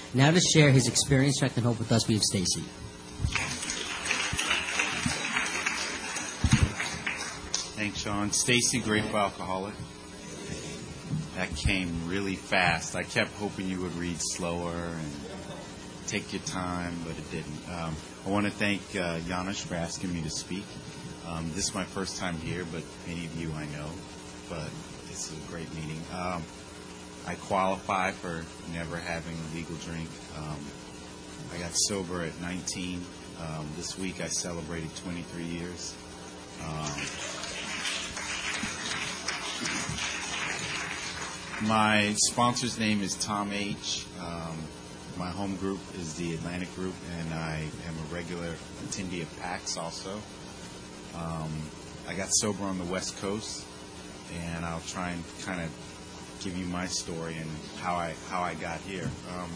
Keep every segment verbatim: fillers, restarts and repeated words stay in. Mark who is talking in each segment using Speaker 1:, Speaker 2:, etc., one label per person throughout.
Speaker 1: Now to share his experience, strength, and hope with us, we have Stacy.
Speaker 2: Thanks, Sean. Stacy, grateful alcoholic. That came really fast. I kept hoping you would read slower and take your time, but it didn't. Um, I want to thank uh, Janusz for asking me to speak. Um, this is my first time here, but many of you I know. But this is a great meeting. Um, I qualify for never having a legal drink. Um, I got sober at nineteen. Um, this week I celebrated twenty-three years. Um, My sponsor's name is Tom H. Um, my home group is the Atlantic Group, and I am a regular attendee of PAX also. Um, I got sober on the West Coast, and I'll try and kind of give you my story and how I how I got here. Um,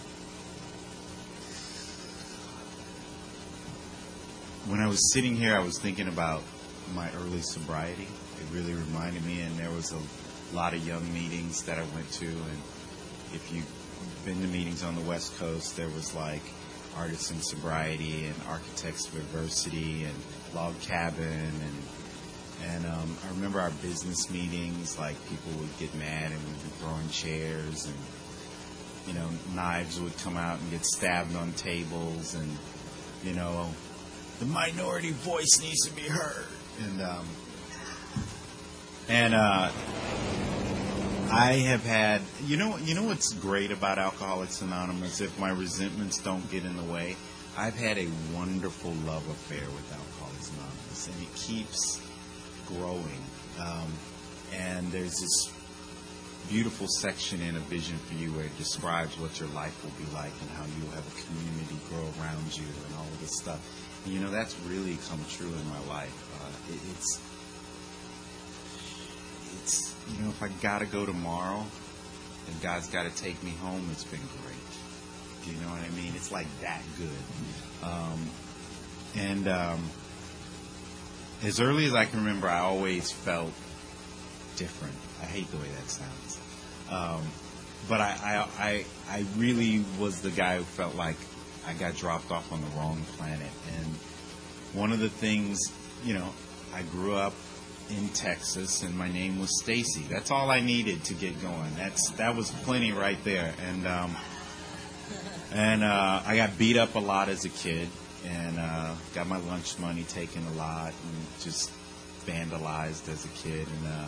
Speaker 2: when I was sitting here, I was thinking about my early sobriety. It really reminded me, and there was a lot of young meetings that I went to, and if you've been to meetings on the West Coast, there was like Artists in Sobriety and Architects of Adversity and Log Cabin, and and um, I remember our business meetings, like people would get mad and we'd be throwing chairs, and you know, knives would come out and get stabbed on tables, and you know, the minority voice needs to be heard, and um, and uh, I have had, you know, you know what's great about Alcoholics Anonymous? If my resentments don't get in the way, I've had a wonderful love affair with Alcoholics Anonymous, and it keeps growing. Um, and there's this beautiful section in A Vision for You where it describes what your life will be like and how you will have a community grow around you and all of this stuff. And, you know, that's really come true in my life. Uh, it, it's It's, you know, if I got to go tomorrow and God's got to take me home, it's been great. Do you know what I mean? It's like that good. Um, and um, as early as I can remember, I always felt different. I hate the way that sounds. Um, but I, I, I, I really was the guy who felt like I got dropped off on the wrong planet. And one of the things, you know, I grew up in Texas, and my name was Stacy. That's all I needed to get going. That's that was plenty right there. And um, and uh, I got beat up a lot as a kid, and uh, got my lunch money taken a lot, and just vandalized as a kid. And uh,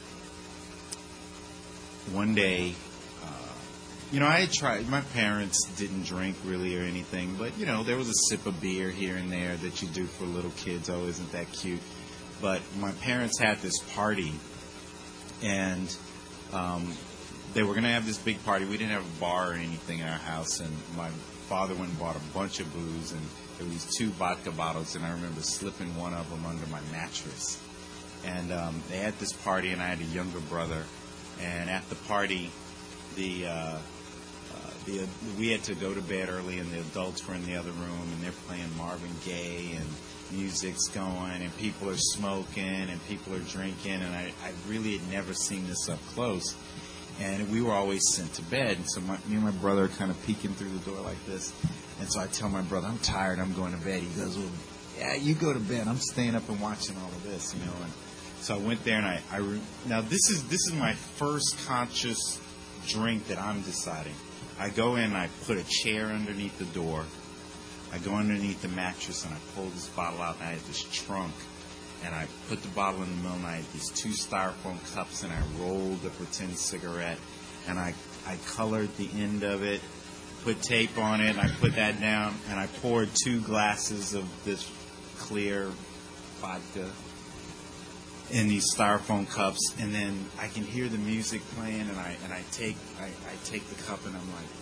Speaker 2: one day, uh, you know, I had tried. My parents didn't drink really or anything, but you know, there was a sip of beer here and there that you do for little kids. Oh, isn't that cute? But my parents had this party, and um, they were going to have this big party. We didn't have a bar or anything in our house, and my father went and bought a bunch of booze, and there was two vodka bottles, and I remember slipping one of them under my mattress. And um, they had this party, and I had a younger brother, and at the party, the, uh, uh, the we had to go to bed early, and the adults were in the other room, and they're playing Marvin Gaye, and music's going, and people are smoking, and people are drinking, and I, I really had never seen this up close. And we were always sent to bed, and so my, me and my brother are kind of peeking through the door like this. And so I tell my brother, I'm tired, I'm going to bed. He goes, well, yeah, you go to bed. I'm staying up and watching all of this, you know. And so I went there, and I, I re- now this is this is my first conscious drink that I'm deciding. I go in, and I put a chair underneath the door. I go underneath the mattress, and I pull this bottle out, and I had this trunk, and I put the bottle in the middle, and I had these two styrofoam cups, and I rolled a pretend cigarette, and I, I colored the end of it, put tape on it, and I put that down, and I poured two glasses of this clear vodka in these styrofoam cups, and then I can hear the music playing, and I and I take I, I take the cup, and I'm like,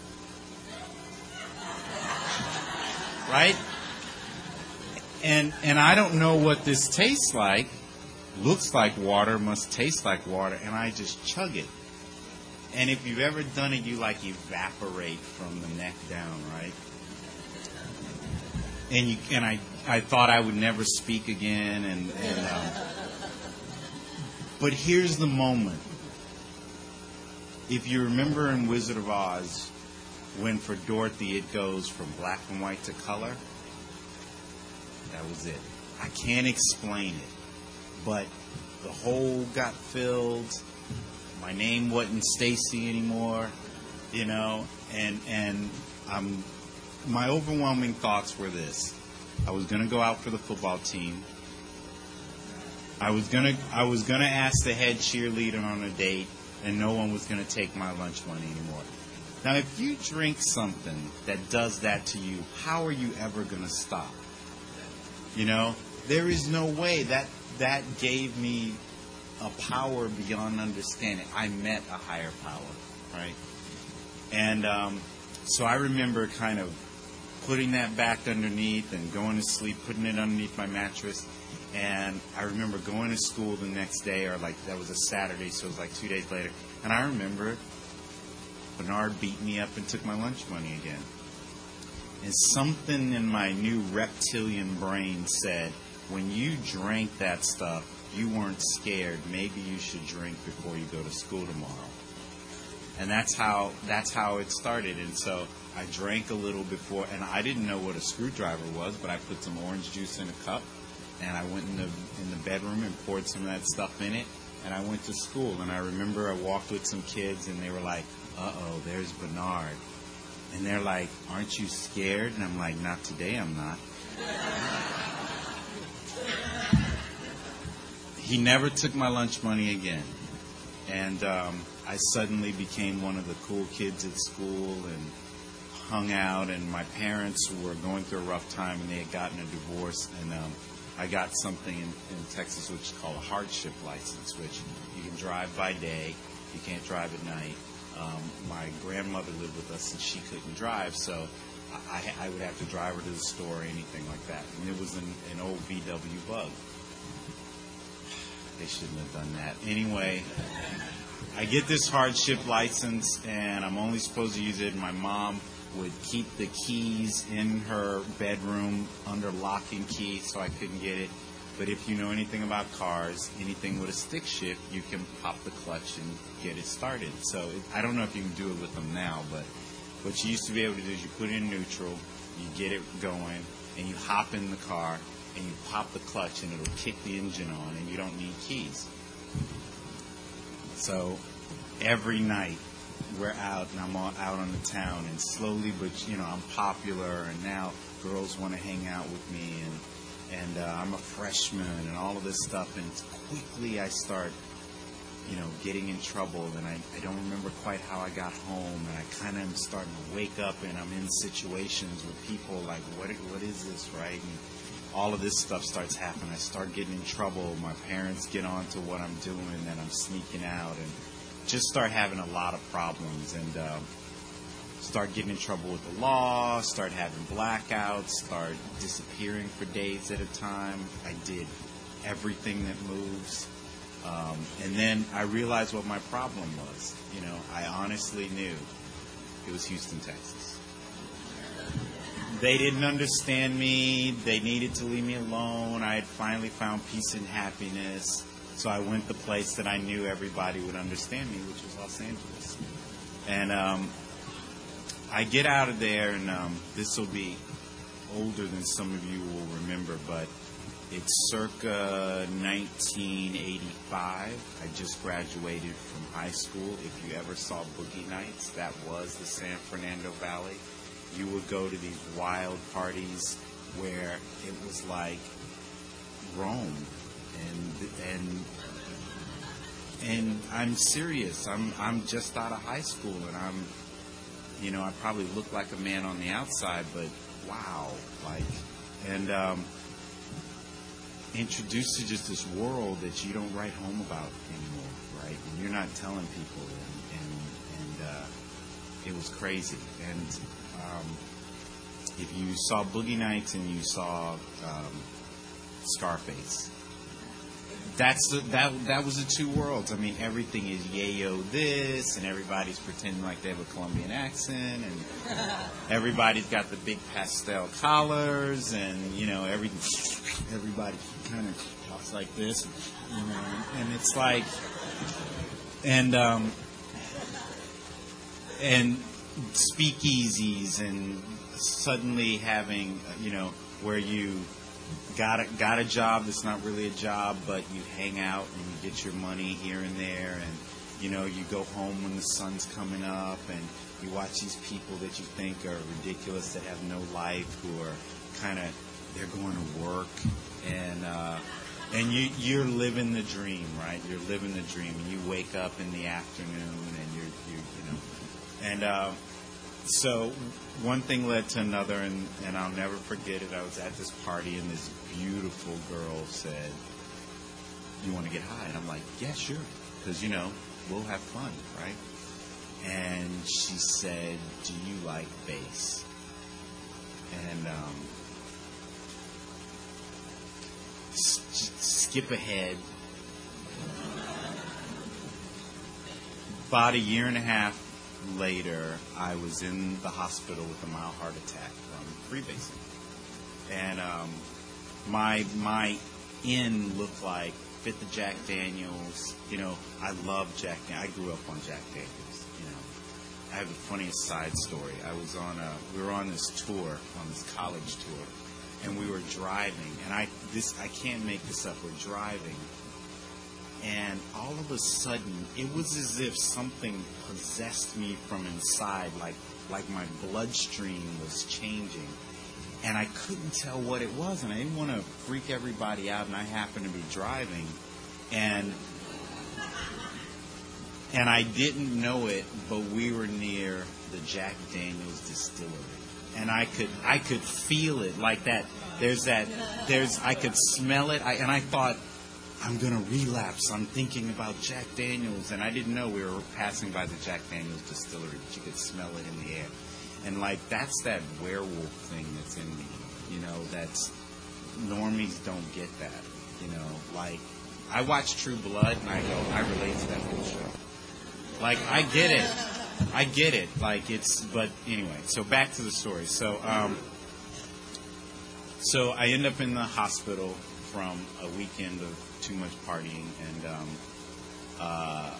Speaker 2: right? And and I don't know what this tastes like. Looks like water, must taste like water, and I just chug it. And if you've ever done it, you like evaporate from the neck down, right? And you and I, I thought I would never speak again, and, and um, but here's the moment. If you remember in Wizard of Oz, when for Dorothy it goes from black and white to color. That was it. I can't explain it, but the hole got filled. My name wasn't Stacy anymore, you know, and and I'm my overwhelming thoughts were this: I was going to go out for the football team. I was gonna I was gonna ask the head cheerleader on a date, and no one was gonna take my lunch money anymore. Now, if you drink something that does that to you, how are you ever gonna stop? You know, there is no way. That that gave me a power beyond understanding. I met a higher power, right? And um, so I remember kind of putting that back underneath and going to sleep, putting it underneath my mattress. And I remember going to school the next day, or like that was a Saturday, so it was like two days later. And I remember Bernard beat me up and took my lunch money again. And something in my new reptilian brain said, when you drank that stuff, you weren't scared. Maybe you should drink before you go to school tomorrow. And that's how that's how it started. And so I drank a little before, and I didn't know what a screwdriver was, but I put some orange juice in a cup. And I went in the in the bedroom and poured some of that stuff in it, and I went to school. And I remember I walked with some kids, and they were like, "Uh-oh, there's Bernard." And they're like, "Aren't you scared?" And I'm like, "Not today, I'm not." He never took my lunch money again. And um, I suddenly became one of the cool kids at school and hung out. And my parents were going through a rough time, and they had gotten a divorce. And um, I got something in, in Texas which is called a hardship license, which you can drive by day, you can't drive at night. Um, my grandmother lived with us, and she couldn't drive, so I, I would have to drive her to the store or anything like that. And it was an, an old V W Bug. They shouldn't have done that. Anyway, I get this hardship license, and I'm only supposed to use it. My mom would keep the keys in her bedroom under lock and key, so I couldn't get it. But if you know anything about cars, anything with a stick shift, you can pop the clutch and get it started. So it, I don't know if you can do it with them now, but what you used to be able to do is you put it in neutral, you get it going, and you hop in the car, and you pop the clutch, and it'll kick the engine on, and you don't need keys. So every night, we're out, and I'm all out on the town, and slowly, but you know, I'm popular, and now girls want to hang out with me, and and uh, I'm a freshman, and all of this stuff, and quickly I start, you know, getting in trouble, and I, I don't remember quite how I got home, and I kind of am starting to wake up, and I'm in situations with people like, what what is this, right? And all of this stuff starts happening. I start getting in trouble. My parents get on to what I'm doing, and I'm sneaking out, and just start having a lot of problems, and uh, start getting in trouble with the law, start having blackouts, start disappearing for days at a time. I did everything that moves. Um, and then I realized what my problem was. You know, I honestly knew it was Houston, Texas. They didn't understand me. They needed to leave me alone. I had finally found peace and happiness. So I went the place that I knew everybody would understand me, which was Los Angeles. And um, I get out of there, and um, this will be older than some of you will remember, but it's circa nineteen eighty-five. I just graduated from high school. If you ever saw Boogie Nights, that was the San Fernando Valley. You would go to these wild parties where it was like Rome. And and and I'm serious. I'm I'm just out of high school, and I'm, you know, I probably look like a man on the outside, but wow, like, and um, introduced to just this world that you don't write home about anymore, right? And you're not telling people, and and, and uh, it was crazy. And um, if you saw Boogie Nights and you saw um, Scarface. That's the, that that was the two worlds. I mean, everything is yayo this, and everybody's pretending like they have a Colombian accent, and everybody's got the big pastel collars, and you know, every everybody kind of talks like this, you know, and it's like, and um, and speakeasies and suddenly having, uh, you know, where you got a, got a job that's not really a job, but you hang out and you get your money here and there, and, you know, you go home when the sun's coming up, and you watch these people that you think are ridiculous that have no life, who are kind of, they're going to work, and uh, and you, you're living the dream, right? You're living the dream, and you wake up in the afternoon, and you're, you, you know, and uh, so one thing led to another, and, and I'll never forget it. I was at this party, and this beautiful girl said, "You want to get high?" And I'm like, "Yeah, sure," because, you know, we'll have fun, right? And she said, "Do you like bass?" And um, s- skip ahead. About a year and a half later, I was in the hospital with a mild heart attack from freebasing. And um, my my inn looked like, fit the Jack Daniels. You know, I love Jack Daniels. I grew up on Jack Daniels, you know. I have the funniest side story. I was on a, we were on this tour, on this college tour, and we were driving, and I, this, I can't make this up, we're driving, and all of a sudden, it was as if something possessed me from inside, like, like my bloodstream was changing, and I couldn't tell what it was, and I didn't want to freak everybody out, and I happened to be driving, and and I didn't know it, but we were near the Jack Daniels distillery, and I could I could feel it, like that. There's that. There's I could smell it, I, and I thought, I'm gonna relapse. I'm thinking about Jack Daniels, and I didn't know we were passing by the Jack Daniels distillery, but you could smell it in the air. And, like, that's that werewolf thing that's in me, you know, that's, normies don't get that, you know, like, I watch True Blood, and I go, I relate to that whole show. Like, I get it, I get it, like, it's, but anyway, so back to the story, so, um, so I end up in the hospital from a weekend of too much partying, and, um, uh,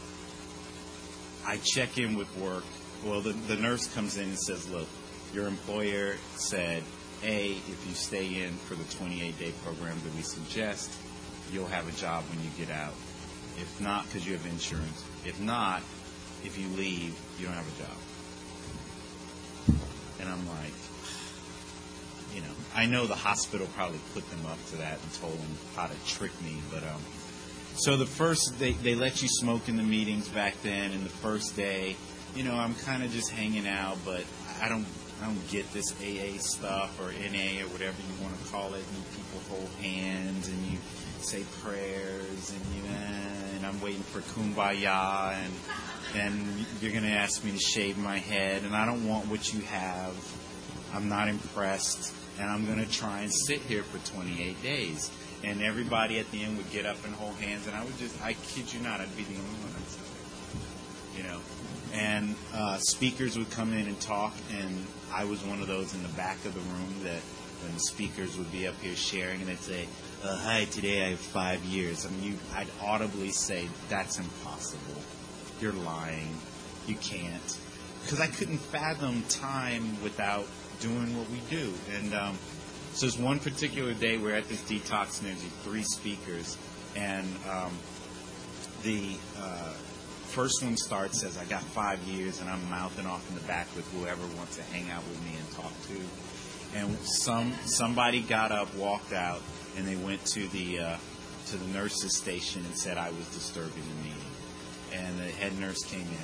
Speaker 2: I check in with work. Well, the, the nurse comes in and says, "Look, your employer said, A, if you stay in for the twenty-eight day program that we suggest, you'll have a job when you get out. If not, because you have insurance. If not, if you leave, you don't have a job." And I'm like, you know, I know the hospital probably put them up to that and told them how to trick me, but um, so the first, they, they let you smoke in the meetings back then, and the first day, you know, I'm kind of just hanging out, but I don't I don't get this A A stuff or N A or whatever you want to call it. And people hold hands and you say prayers, and you and I'm waiting for kumbaya, and and you're gonna ask me to shave my head, and I don't want what you have. I'm not impressed, and I'm gonna try and sit here for twenty-eight days. And everybody at the end would get up and hold hands, and I would just, I kid you not, I'd be the only one that's there, you know. And uh, speakers would come in and talk, and I was one of those in the back of the room that when the speakers would be up here sharing, and they'd say, uh, "Hi, today I have five years." I mean, you, I'd audibly say, "That's impossible. You're lying. You can't." Because I couldn't fathom time without doing what we do. And um, so there's one particular day we're at this detox, and there's these three speakers, and um, the... Uh, first one starts, says, "I got five years," and I'm mouthing off in the back with whoever wants to hang out with me and talk to. And some somebody got up, walked out, and they went to the uh, to the nurse's station and said I was disturbing the meeting. And the head nurse came in,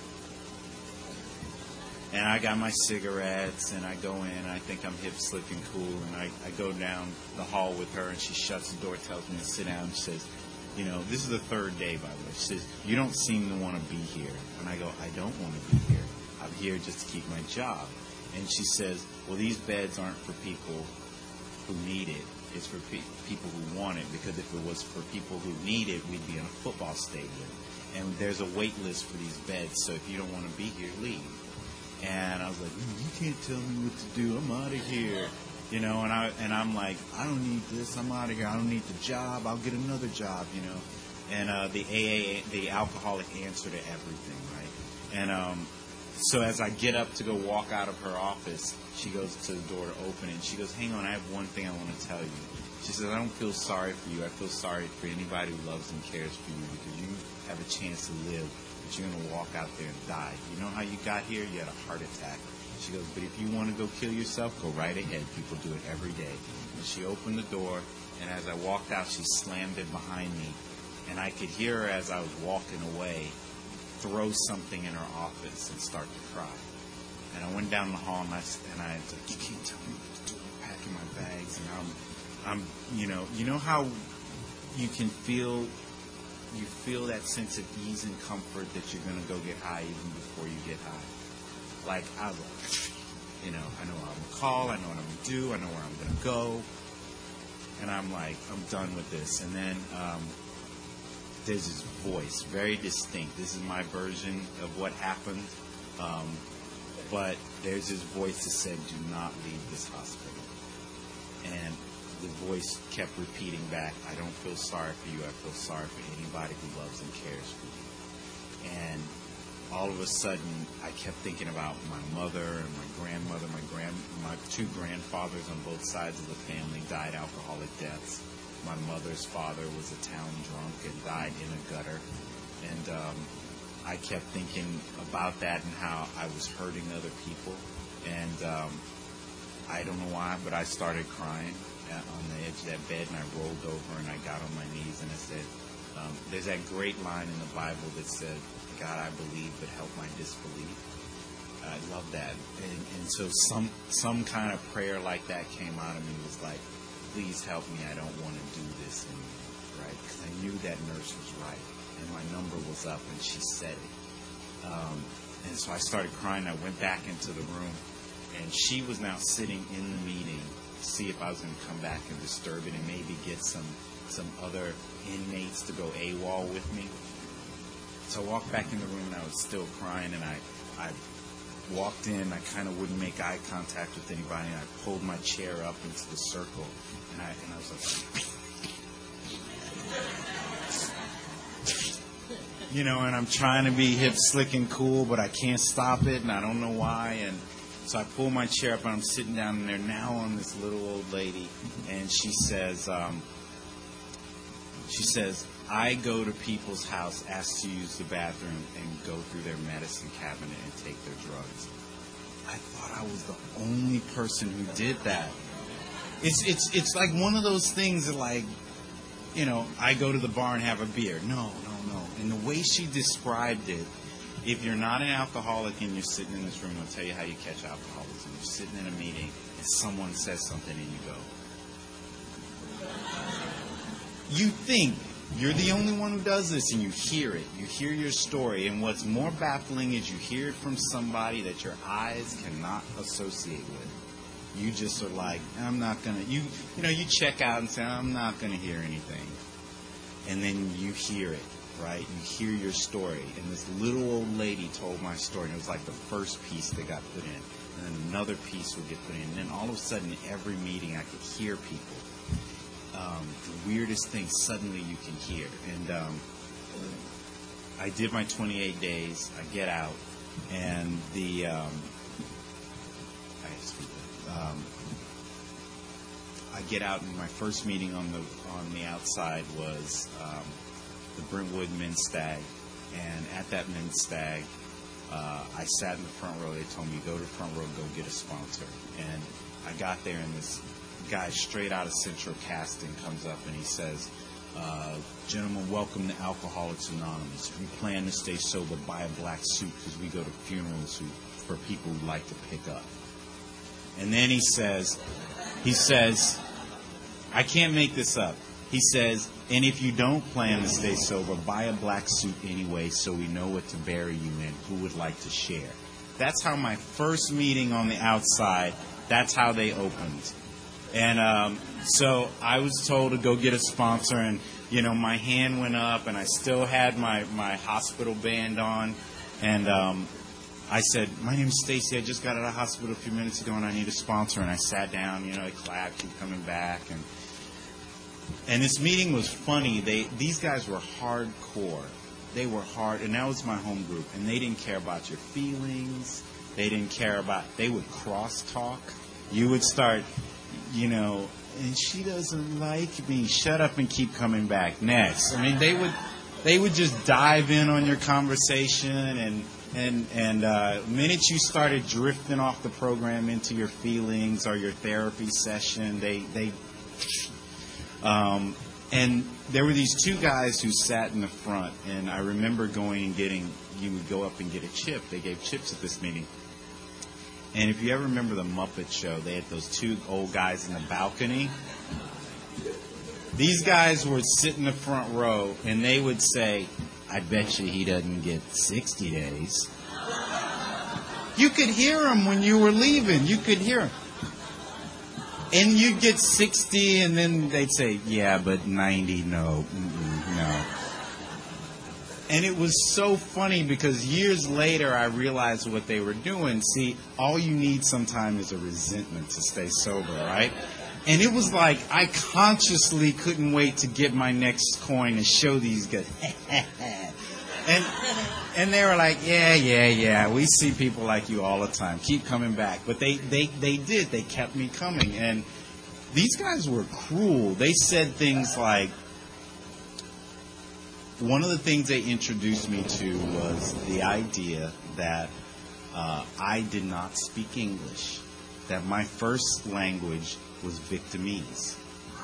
Speaker 2: and I got my cigarettes, and I go in, and I think I'm hip, slick, and cool, and I, I go down the hall with her, and she shuts the door, tells me to sit down, and she says, "You know, this is the third day, by the way." She says, "You don't seem to want to be here." And I go, "I don't want to be here. I'm here just to keep my job." And she says, "Well, these beds aren't for people who need it. It's for pe- people who want it, because if it was for people who need it, we'd be in a football stadium. And there's a wait list for these beds, so if you don't want to be here, leave." And I was like, mm, "You can't tell me what to do. I'm out of here." You know, and I and I'm like, "I don't need this. I'm out of here. I don't need the job. I'll get another job." You know, and uh, the A A, the alcoholic answer to everything, right? And um, so as I get up to go walk out of her office, she goes to the door to open it, and she goes, hang on, I have one thing I want to tell you. She says, I don't feel sorry for you. I feel sorry for anybody who loves and cares for you, because you have a chance to live, but you're going to walk out there and die. You know how you got here? You had a heart attack. She goes, but if you want to go kill yourself, go right ahead. People do it every day. And she opened the door, and as I walked out, she slammed it behind me. And I could hear her as I was walking away throw something in her office and start to cry. And I went down the hall, and I, and I said, you can't tell me what to do. I'm packing my bags, and I'm, I'm, you know, you know how you can feel, you feel that sense of ease and comfort that you're going to go get high even before you get high. Like, I was like, you know, I know what I'm going to call, I know what I'm going to do, I know where I'm going to go. And I'm like, I'm done with this. And then um, there's this voice, very distinct. This is my version of what happened. Um, but there's this voice that said, do not leave this hospital. And the voice kept repeating back, I don't feel sorry for you, I feel sorry for anybody who loves and cares for you. And all of a sudden, I kept thinking about my mother and my grandmother. My grand, my two grandfathers on both sides of the family died alcoholic deaths. My mother's father was a town drunk and died in a gutter. And um, I kept thinking about that and how I was hurting other people. And um, I don't know why, but I started crying on the edge of that bed, and I rolled over and I got on my knees and I said, um, there's that great line in the Bible that said, God, I believe, but help my disbelief. I love that. And, and so some some kind of prayer like that came out of me. It was like, please help me. I don't want to do this anymore, right? Because I knew that nurse was right. And my number was up, and she said it. Um, and so I started crying. I went back into the room, and she was now sitting in the meeting to see if I was going to come back and disturb it and maybe get some, some other inmates to go AWOL with me. So I walked back in the room, and I was still crying, and I, I walked in. I kind of wouldn't make eye contact with anybody, and I pulled my chair up into the circle, and I, and I was like, you know, and I'm trying to be hip, slick, and cool, but I can't stop it, and I don't know why, and so I pull my chair up, and I'm sitting down, and they're now on this little old lady, and she says, um, she says, I go to people's house, ask to use the bathroom, and go through their medicine cabinet and take their drugs. I thought I was the only person who did that. It's it's it's like one of those things that, like, you know, I go to the bar and have a beer. No, no, no. And the way she described it, if you're not an alcoholic and you're sitting in this room, I'll tell you how you catch alcoholism. You're sitting in a meeting and someone says something and you go. You think you're the only one who does this, and you hear it. You hear your story, and what's more baffling is you hear it from somebody that your eyes cannot associate with. You just are like, I'm not going to, you you know, you check out and say, I'm not going to hear anything. And then you hear it, right? You hear your story. And this little old lady told my story, and it was like the first piece that got put in. And then another piece would get put in. And then all of a sudden, every meeting, I could hear people. Um, the weirdest thing suddenly you can hear. And um, I did my twenty-eight days. I get out, and the um, I, um, I get out, and my first meeting on the on the outside was um, the Brentwood Men's Stag. And at that Men's Stag, uh, I sat in the front row. They told me, go to the front row, go get a sponsor. And I got there, and this guy straight out of Central Casting comes up and he says, uh, gentlemen, welcome to Alcoholics Anonymous. If you plan to stay sober, buy a black suit, because we go to funerals who, for people who like to pick up. And then he says, he says, I can't make this up. He says, and if you don't plan to stay sober, buy a black suit anyway so we know what to bury you in. Who would like to share? That's how my first meeting on the outside, that's how they opened. And um, so I was told to go get a sponsor, and, you know, my hand went up, and I still had my, my hospital band on. And um, I said, my name's Stacy. I just got out of the hospital a few minutes ago, and I need a sponsor. And I sat down, you know, I clapped, keep coming back. And and this meeting was funny. They These guys were hardcore. they were hard, and that was my home group. And they didn't care about your feelings. They didn't care about, they would cross-talk. You would start, you know, and she doesn't like me. Shut up and keep coming back. Next. I mean, they would they would just dive in on your conversation, and and and uh, the minute you started drifting off the program into your feelings or your therapy session, they they um, and there were these two guys who sat in the front, and I remember going and getting, you would go up and get a chip. They gave chips at this meeting. And if you ever remember the Muppet Show, they had those two old guys in the balcony. These guys would sit in the front row, and they would say, I bet you he doesn't get sixty days. You could hear them when you were leaving. You could hear them. And you'd get sixty, and then they'd say, yeah, but ninety, no, mm-mm, no. And it was so funny because years later I realized what they were doing. See, all you need sometimes is a resentment to stay sober, right? And it was like I consciously couldn't wait to get my next coin and show these guys. and and they were like, yeah, yeah, yeah, we see people like you all the time. Keep coming back. But they, they, they did. They kept me coming. And these guys were cruel. They said things like, one of the things they introduced me to was the idea that uh, I did not speak English, that my first language was Victimese.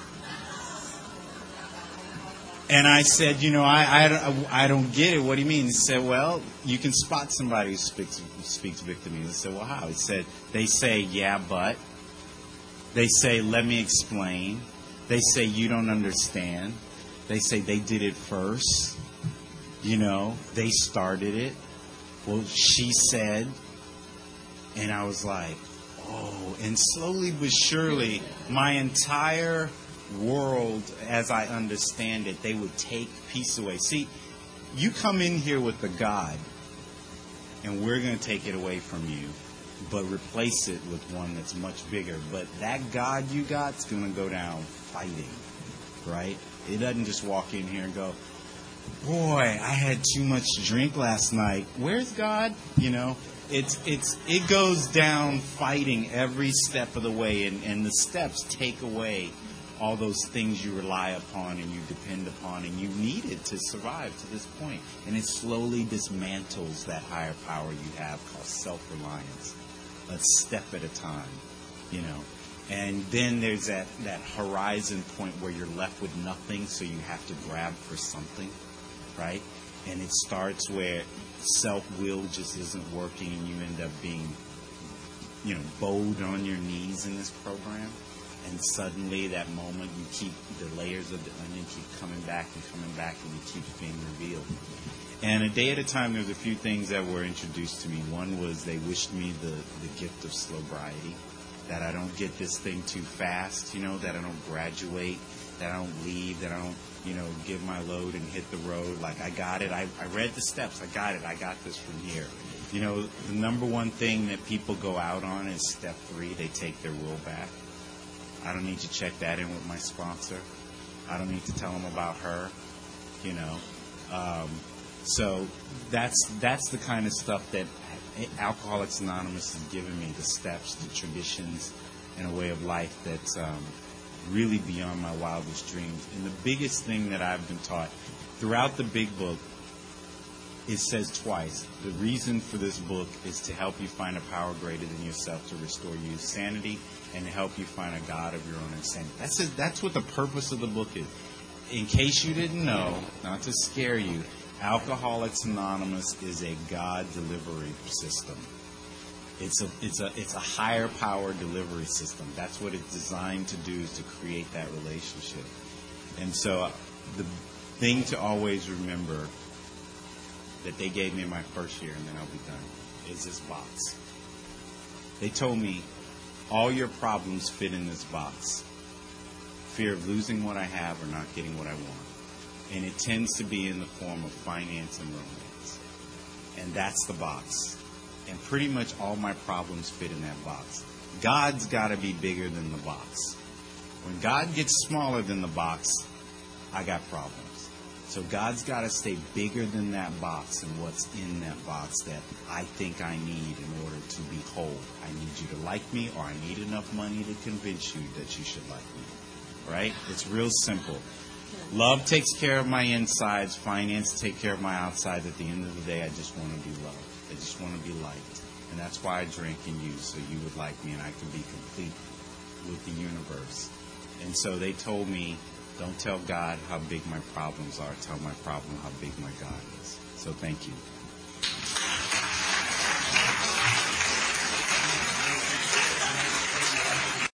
Speaker 2: And I said, you know, I, I, I don't get it. What do you mean? He said, well, you can spot somebody who speaks, who speaks Victimese. I said, well, how? He said, they say, yeah, but. They say, let me explain. They say, you don't understand. They say they did it first. You know, they started it. Well, she said. And I was like, oh. And slowly but surely, my entire world, as I understand it, they would take peace away. See, you come in here with a God, and we're going to take it away from you, but replace it with one that's much bigger. But that God you got is going to go down fighting, right? It doesn't just walk in here and go, boy, I had too much to drink last night. Where's God? You know, it's it's it goes down fighting every step of the way, and, and the steps take away all those things you rely upon and you depend upon and you needed to survive to this point. And it slowly dismantles that higher power you have called self-reliance, a step at a time, you know. And then there's that, that horizon point where you're left with nothing, so you have to grab for something, right? And it starts where self-will just isn't working and you end up being, you know, bowed on your knees in this program. And suddenly that moment you keep, the layers of the onion keep coming back and coming back and it keeps being revealed. And a day at a time, there's a few things that were introduced to me. One was they wished me the, the gift of sobriety, that I don't get this thing too fast, you know, that I don't graduate, that I don't leave, that I don't, you know, give my load and hit the road. Like, I got it. I, I read the steps. I got it. I got this from here. You know, the number one thing that people go out on is step three. They take their will back. I don't need to check that in with my sponsor. I don't need to tell them about her, you know. Um, so that's that's the kind of stuff that Alcoholics Anonymous has given me, the steps, the traditions, and a way of life that's um, really beyond my wildest dreams. And the biggest thing that I've been taught throughout the big book, it says twice, the reason for this book is to help you find a power greater than yourself to restore you sanity and to help you find a God of your own insanity. That's it, that's what the purpose of the book is. In case you didn't know, not to scare you, Alcoholics Anonymous is a God delivery system. It's a it's a it's a higher power delivery system. That's what it's designed to do, is to create that relationship. And so the thing to always remember that they gave me in my first year, and then I'll be done, is this box. They told me, all your problems fit in this box. Fear of losing what I have or not getting what I want. And it tends to be in the form of finance and romance. And that's the box. And pretty much all my problems fit in that box. God's got to be bigger than the box. When God gets smaller than the box, I got problems. So God's got to stay bigger than that box and what's in that box that I think I need in order to be whole. I need you to like me, or I need enough money to convince you that you should like me. Right? It's real simple. Love takes care of my insides. Finance take care of my outsides. At the end of the day, I just want to be loved. I just want to be liked. And that's why I drink and use, so you would like me and I can be complete with the universe. And so they told me, don't tell God how big my problems are. Tell my problem how big my God is. So thank you.